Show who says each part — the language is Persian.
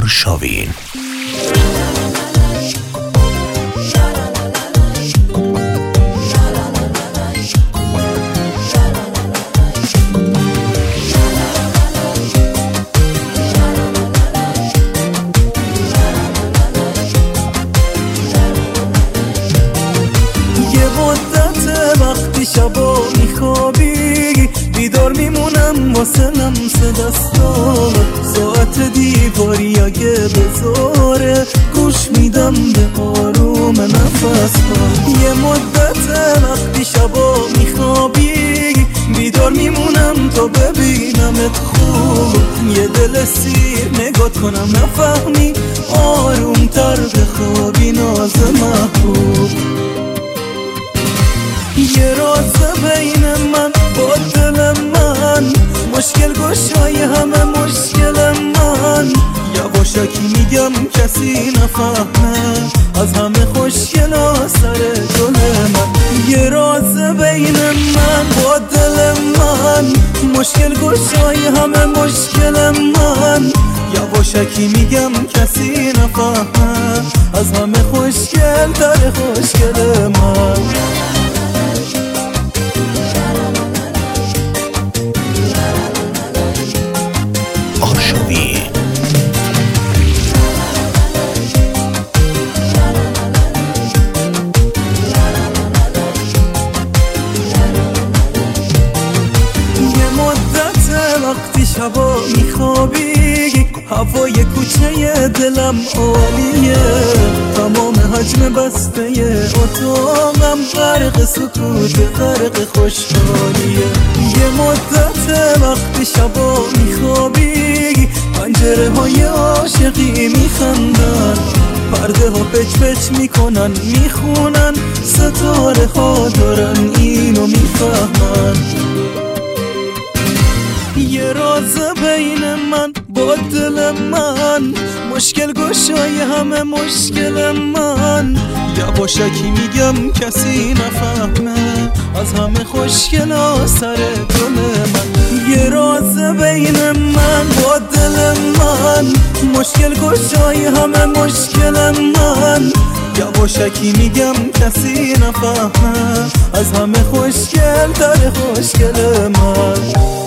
Speaker 1: آرشاوین.
Speaker 2: وقتی شبا میخوابی بیدار میمونم واسه لمس دستات، ساعت دیواری اگه بذاره گوش میدم به آروم نفسات. یه مدت وقتی شبا میخوابی بیدار میمونم تا ببینمت خوب، یه دل سیر نگات کنم نفهمی آروم تر بخوابی ناز محبوب. یه راز بین من با دل من، مشکل گشای همه مشکل من، یواشکی میگم کسی نفهمه از همه خوشگل سر گل من. یه راز بین من با دل من، مشکل گشای همه مشکل من، یواشکی میگم کسی نفهمه از همه خوشگل تر خوشگل من.
Speaker 1: آرشاوین.
Speaker 2: یه مدت وقتی شبا میخوابی هوای کوچه دلم عالیه، تمام حجم بسته اتاقم غرق سکوت غرق خوشحالیه. یه مدت وقتی شبا میخوابی پنجره های عاشقی میخندن، پرده ها پچ پچ میکنن میخونن، ستاره ها دارن اینو میفهمن. یه راز بین من با دل من، مشکل گشای همه مشکل من، یواشکی میگم کسی نفهمه از همه خوشگل سر گل من. یه راز بین من با دل من، مشکل گشای همه مشکل من، یواشکی میگم کسی نفهمه از همه خوشگل تر خوشگل من.